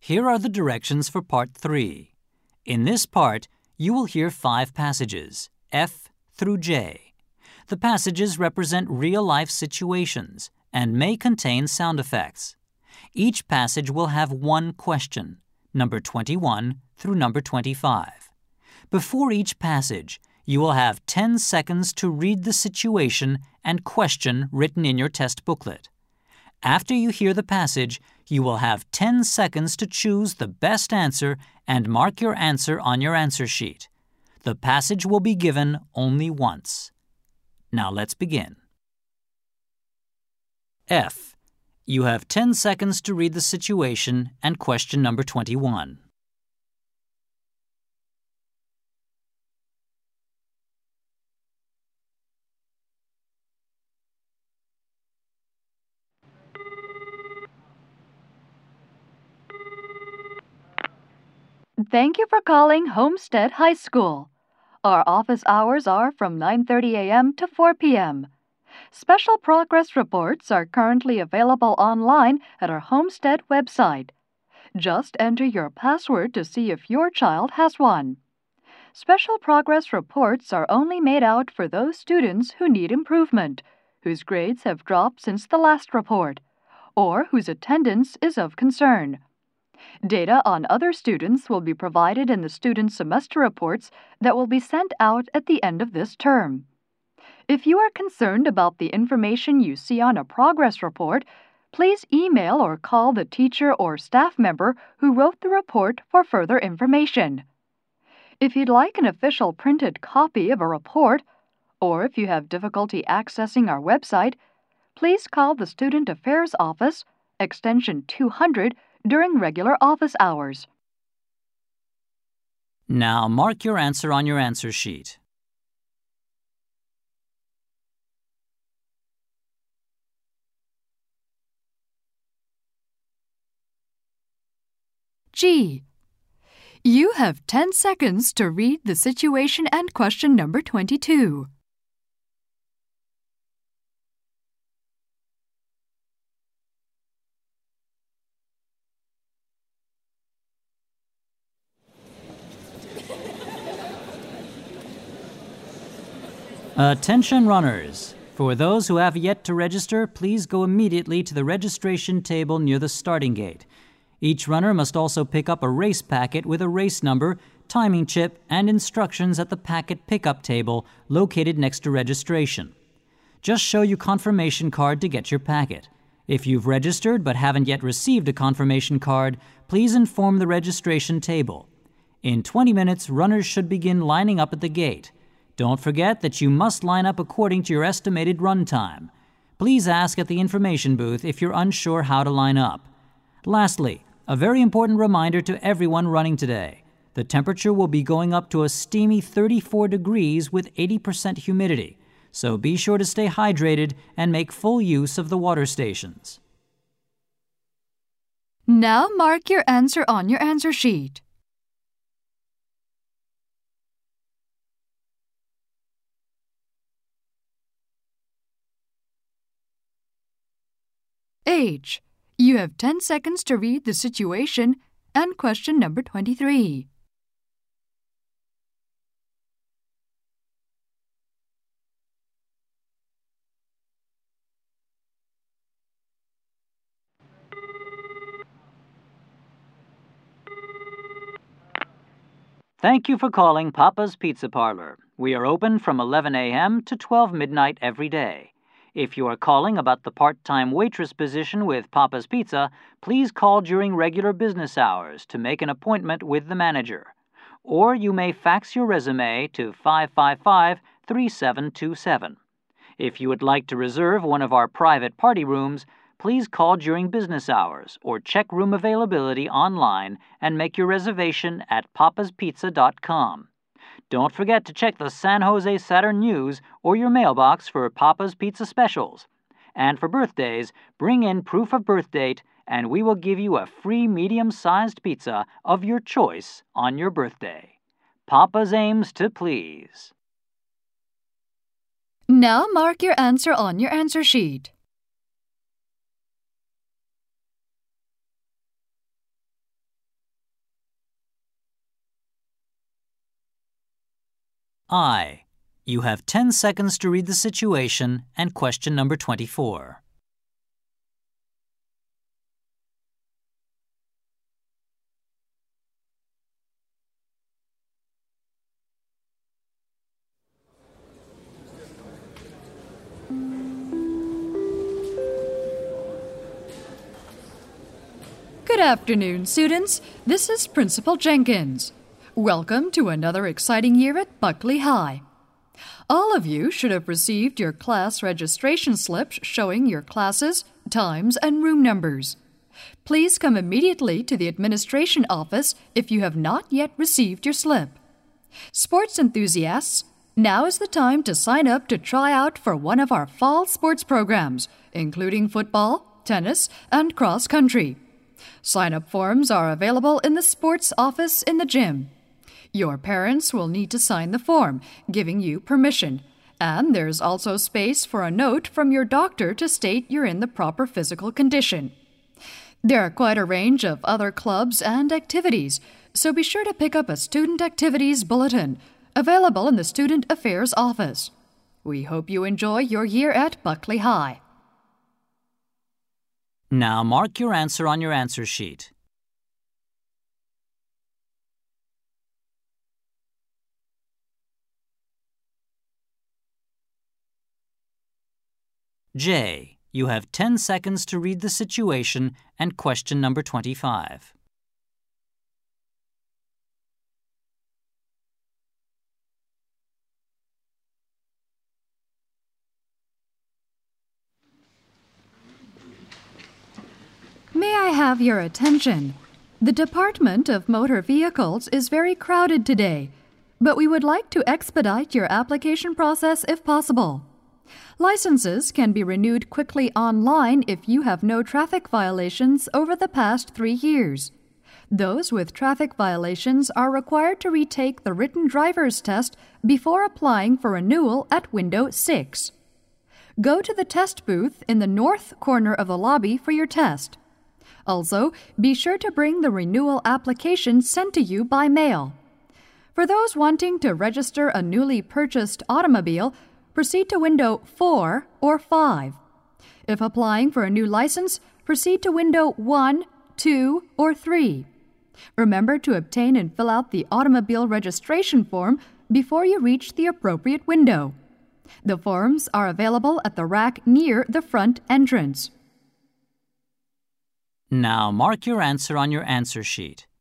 Here are the directions for Part 3. In this part, you will hear 5 passages, F through J. The passages represent real-life situations and may contain sound effects. Each passage will have one question, number 21 through number 25. Before each passage, you will have 10 seconds to read the situation and question written in your test booklet. After you hear the passage, you will have 10 seconds to choose the best answer and mark your answer on your answer sheet. The passage will be given only once. Now let's begin. F. You have 10 seconds to read the situation and question number 21. Thank you for calling Homestead High School. Our office hours are from 9:30 a.m. to 4 p.m. Special progress reports are currently available online at our Homestead website. Just enter your password to see if your child has one. Special progress reports are only made out for those students who need improvement, whose grades have dropped since the last report, or whose attendance is of concern. Data on other students will be provided in the student semester reports that will be sent out at the end of this term. If you are concerned about the information you see on a progress report, please email or call the teacher or staff member who wrote the report for further information. If you'd like an official printed copy of a report, or if you have difficulty accessing our website, please call the Student Affairs Office, extension 200, during regular office hours. Now mark your answer on your answer sheet. G. You have 10 seconds to read the situation and question number 22. Attention runners! For those who have yet to register, please go immediately to the registration table near the starting gate. Each runner must also pick up a race packet with a race number, timing chip, and instructions at the packet pickup table located next to registration. Just show your confirmation card to get your packet. If you've registered but haven't yet received a confirmation card, please inform the registration table. In 20 minutes, runners should begin lining up at the gate. Don't forget that you must line up according to your estimated run time. Please ask at the information booth if you're unsure how to line up. Lastly, a very important reminder to everyone running today. The temperature will be going up to a steamy 34 degrees with 80% humidity, so be sure to stay hydrated and make full use of the water stations. Now mark your answer on your answer sheet. H. You have 10 seconds to read the situation and question number 23. Thank you for calling Papa's Pizza Parlor. We are open from 11 a.m. to 12 midnight every day. If you are calling about the part-time waitress position with Papa's Pizza, please call during regular business hours to make an appointment with the manager. Or you may fax your resume to 555-3727. If you would like to reserve one of our private party rooms, please call during business hours or check room availability online and make your reservation at papaspizza.com. Don't forget to check the San Jose Saturn News or your mailbox for Papa's Pizza specials. And for birthdays, bring in proof of birth date and we will give you a free medium-sized pizza of your choice on your birthday. Papa's aims to please. Now mark your answer on your answer sheet. I. You have 10 seconds to read the situation and question number 24. Good afternoon, students. This is Principal Jenkins. Welcome to another exciting year at Buckley High. All of you should have received your class registration slips showing your classes, times, and room numbers. Please come immediately to the administration office if you have not yet received your slip. Sports enthusiasts, now is the time to sign up to try out for one of our fall sports programs, including football, tennis, and cross country. Sign-up forms are available in the sports office in the gym. Your parents will need to sign the form, giving you permission, and there's also space for a note from your doctor to state you're in the proper physical condition. There are quite a range of other clubs and activities, so be sure to pick up a Student Activities Bulletin, available in the Student Affairs office. We hope you enjoy your year at Buckley High. Now mark your answer on your answer sheet. J. You have 10 seconds to read the situation and question number 25. May I have your attention? The Department of Motor Vehicles is very crowded today, but we would like to expedite your application process if possible. Licenses can be renewed quickly online if you have no traffic violations over the past 3 years. Those with traffic violations are required to retake the written driver's test before applying for renewal at window 6. Go to the test booth in the north corner of the lobby for your test. Also, be sure to bring the renewal application sent to you by mail. For those wanting to register a newly purchased automobile, proceed to window 4 or 5. If applying for a new license, proceed to window 1, 2, or 3. Remember to obtain and fill out the automobile registration form before you reach the appropriate window. The forms are available at the rack near the front entrance. Now mark your answer on your answer sheet.